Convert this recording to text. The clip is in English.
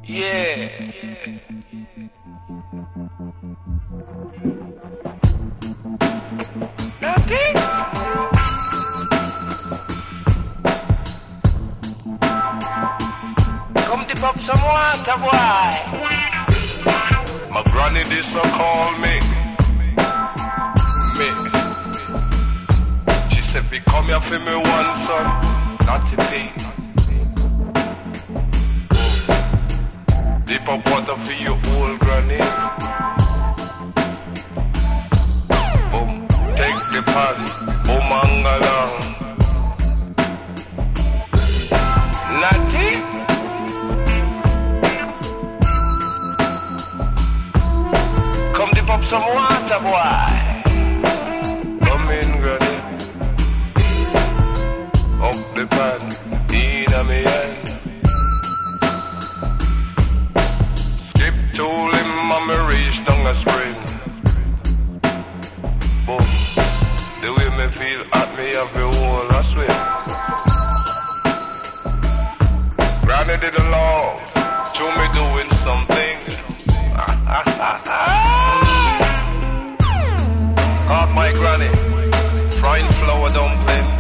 Yeah. Nothing. Come dip up some water, boy. My granny this so call me. She said, "Be come here for me one son, not to pay." Dip up water for your old granny. Boom, take the pan, boom, angalang. Natty. Come dip up some water, boy. Come in, granny. Up the pan, in a me hand. Skip tool him, mommy reach down a spring. Boom. The way me feel at me have the whole I swear. Granny did the law, show me doing something. Caught my granny, frying flour dumpling.